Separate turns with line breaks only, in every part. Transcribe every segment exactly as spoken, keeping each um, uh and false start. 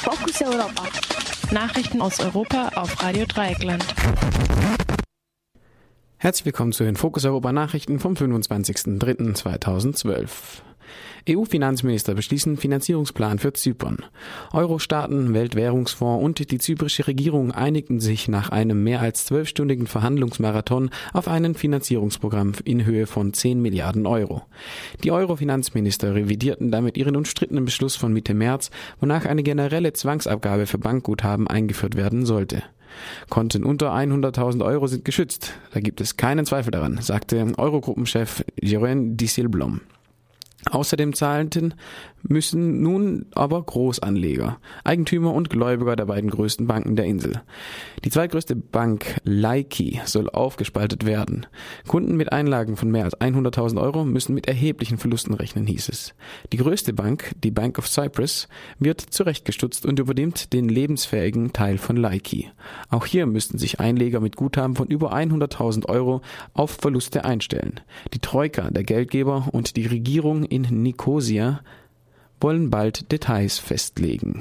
Fokus Europa. Nachrichten aus Europa auf Radio Dreieckland.
Herzlich willkommen zu den Fokus Europa Nachrichten vom fünfundzwanzigsten dritten zweitausendzwölf. E U-Finanzminister beschließen Finanzierungsplan für Zypern. Euro-Staaten, Weltwährungsfonds und die zyprische Regierung einigten sich nach einem mehr als zwölfstündigen Verhandlungsmarathon auf ein Finanzierungsprogramm in Höhe von zehn Milliarden Euro. Die Euro-Finanzminister revidierten damit ihren umstrittenen Beschluss von Mitte März, wonach eine generelle Zwangsabgabe für Bankguthaben eingeführt werden sollte. Konten unter hunderttausend Euro sind geschützt. Da gibt es keinen Zweifel daran, sagte Eurogruppenchef Jeroen Dijsselbloem. Außerdem zahlten müssen nun aber Großanleger, Eigentümer und Gläubiger der beiden größten Banken der Insel. Die zweitgrößte Bank Laiki soll aufgespaltet werden. Kunden mit Einlagen von mehr als hunderttausend Euro müssen mit erheblichen Verlusten rechnen, hieß es. Die größte Bank, die Bank of Cyprus, wird zurechtgestutzt und übernimmt den lebensfähigen Teil von Laiki. Auch hier müssten sich Einleger mit Guthaben von über hunderttausend Euro auf Verluste einstellen. Die Troika, der Geldgeber und die Regierung in Nikosia wollen bald Details festlegen.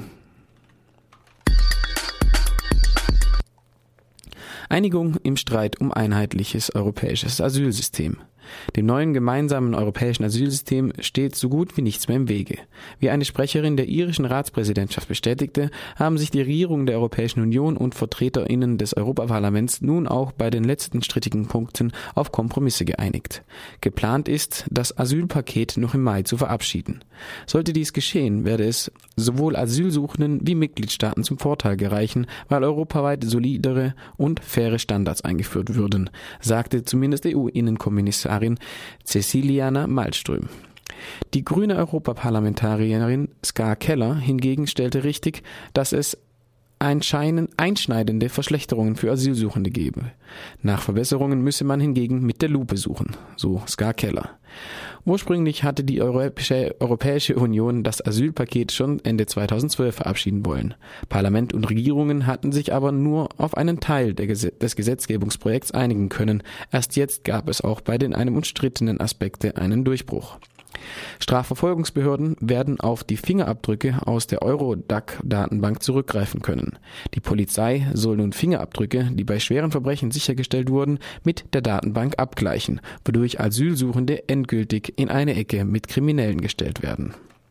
Einigung im Streit um einheitliches europäisches Asylsystem. Dem neuen gemeinsamen europäischen Asylsystem steht so gut wie nichts mehr im Wege. Wie eine Sprecherin der irischen Ratspräsidentschaft bestätigte, haben sich die Regierungen der Europäischen Union und VertreterInnen des Europaparlaments nun auch bei den letzten strittigen Punkten auf Kompromisse geeinigt. Geplant ist, das Asylpaket noch im Mai zu verabschieden. Sollte dies geschehen, werde es sowohl Asylsuchenden wie Mitgliedstaaten zum Vorteil gereichen, weil europaweit solidere und faire Standards eingeführt würden, sagte zumindest E U-Innenkommissarin Cecilia Malmström. Die grüne Europaparlamentarierin Ska Keller hingegen stellte richtig, dass es einschneidende Verschlechterungen für Asylsuchende gebe. Nach Verbesserungen müsse man hingegen mit der Lupe suchen, so Ska Keller. Ursprünglich hatte die Europäische, Europäische Union das Asylpaket schon Ende zweitausendzwölf verabschieden wollen. Parlament und Regierungen hatten sich aber nur auf einen Teil der Gesetz- des Gesetzgebungsprojekts einigen können. Erst jetzt gab es auch bei den einem umstrittenen Aspekte einen Durchbruch. Strafverfolgungsbehörden werden auf die Fingerabdrücke aus der Eurodac-Datenbank zurückgreifen können. Die Polizei soll nun Fingerabdrücke, die bei schweren Verbrechen sichergestellt wurden, mit der Datenbank abgleichen, wodurch Asylsuchende endgültig in eine Ecke mit Kriminellen gestellt werden.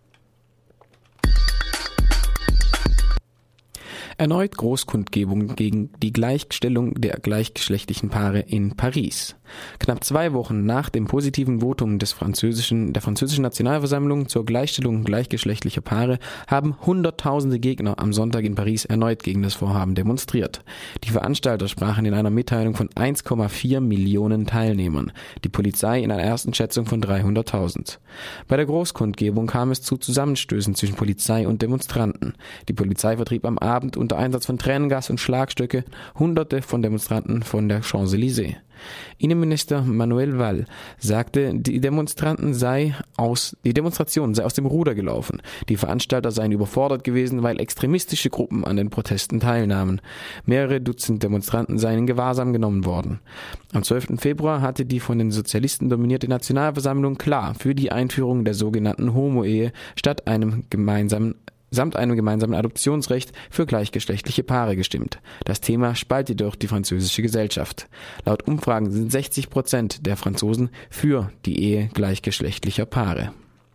Erneut Großkundgebung gegen die Gleichstellung der gleichgeschlechtlichen Paare in Paris. Knapp zwei Wochen nach dem positiven Votum des französischen, der französischen Nationalversammlung zur Gleichstellung gleichgeschlechtlicher Paare haben hunderttausende Gegner am Sonntag in Paris erneut gegen das Vorhaben demonstriert. Die Veranstalter sprachen in einer Mitteilung von eins Komma vier Millionen Teilnehmern, die Polizei in einer ersten Schätzung von dreihunderttausend. Bei der Großkundgebung kam es zu Zusammenstößen zwischen Polizei und Demonstranten. Die Polizei vertrieb am Abend unter Einsatz von Tränengas und Schlagstöcke Hunderte von Demonstranten von der Champs-Élysées. Innenminister Manuel Valls sagte, die Demonstranten sei aus, die Demonstration sei aus dem Ruder gelaufen. Die Veranstalter seien überfordert gewesen, weil extremistische Gruppen an den Protesten teilnahmen. Mehrere Dutzend Demonstranten seien in Gewahrsam genommen worden. Am zwölften Februar hatte die von den Sozialisten dominierte Nationalversammlung klar für die Einführung der sogenannten Homo-Ehe statt einem gemeinsamen samt einem gemeinsamen Adoptionsrecht für gleichgeschlechtliche Paare gestimmt. Das Thema spaltet jedoch die französische Gesellschaft. Laut Umfragen sind sechzig Prozent der Franzosen für die Ehe gleichgeschlechtlicher Paare.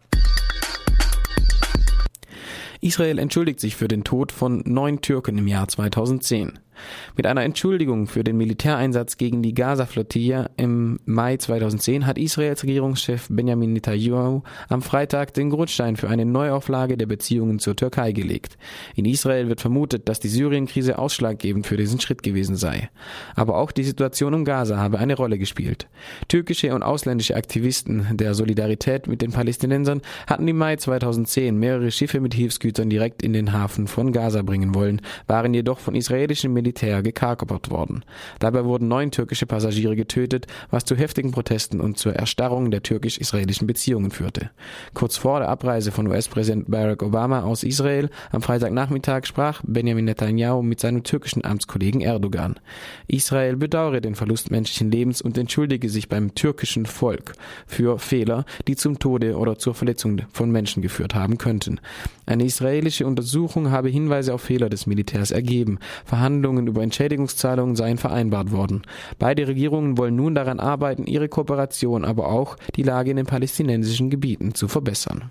Israel entschuldigt sich für den Tod von neun Türken im Jahr zweitausendzehn. Mit einer Entschuldigung für den Militäreinsatz gegen die Gaza-Flottille im Mai zweitausendzehn hat Israels Regierungschef Benjamin Netanyahu am Freitag den Grundstein für eine Neuauflage der Beziehungen zur Türkei gelegt. In Israel wird vermutet, dass die Syrien-Krise ausschlaggebend für diesen Schritt gewesen sei. Aber auch die Situation um Gaza habe eine Rolle gespielt. Türkische und ausländische Aktivisten der Solidarität mit den Palästinensern hatten im Mai zweitausendzehn mehrere Schiffe mit Hilfsgütern direkt in den Hafen von Gaza bringen wollen, waren jedoch von israelischen Militär Militär gekapert worden. Dabei wurden neun türkische Passagiere getötet, was zu heftigen Protesten und zur Erstarrung der türkisch-israelischen Beziehungen führte. Kurz vor der Abreise von U S-Präsident Barack Obama aus Israel am Freitagnachmittag sprach Benjamin Netanyahu mit seinem türkischen Amtskollegen Erdogan. Israel bedauere den Verlust menschlichen Lebens und entschuldige sich beim türkischen Volk für Fehler, die zum Tode oder zur Verletzung von Menschen geführt haben könnten. Eine israelische Untersuchung habe Hinweise auf Fehler des Militärs ergeben. Verhandlungen über Entschädigungszahlungen seien vereinbart worden. Beide Regierungen wollen nun daran arbeiten, ihre Kooperation, aber auch die Lage in den palästinensischen Gebieten zu verbessern.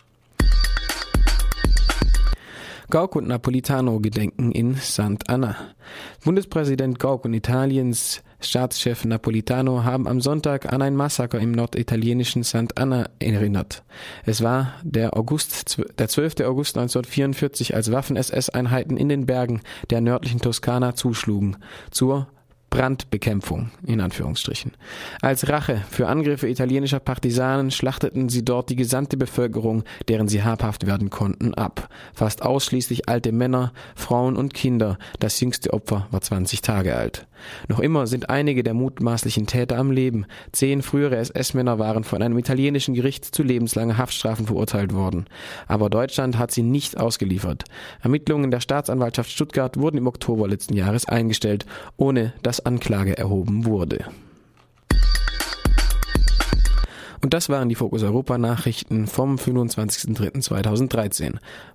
Gauck und Napolitano gedenken in Sant'Anna. Bundespräsident Gauck und Italiens Staatschef Napolitano haben am Sonntag an ein Massaker im norditalienischen Sant'Anna erinnert. Es war der August, der zwölfte August neunzehnhundertvierundvierzig, als Waffen-S S-Einheiten in den Bergen der nördlichen Toskana zuschlugen, zur Brandbekämpfung, in Anführungsstrichen. Als Rache für Angriffe italienischer Partisanen schlachteten sie dort die gesamte Bevölkerung, deren sie habhaft werden konnten, ab. Fast ausschließlich alte Männer, Frauen und Kinder. Das jüngste Opfer war zwanzig Tage alt. Noch immer sind einige der mutmaßlichen Täter am Leben. Zehn frühere S S-Männer waren von einem italienischen Gericht zu lebenslanger Haftstrafen verurteilt worden. Aber Deutschland hat sie nicht ausgeliefert. Ermittlungen der Staatsanwaltschaft Stuttgart wurden im Oktober letzten Jahres eingestellt, ohne dass Anklage erhoben wurde. Und das waren die Fokus Europa Nachrichten vom fünfundzwanzigsten dritten zweitausenddreizehn.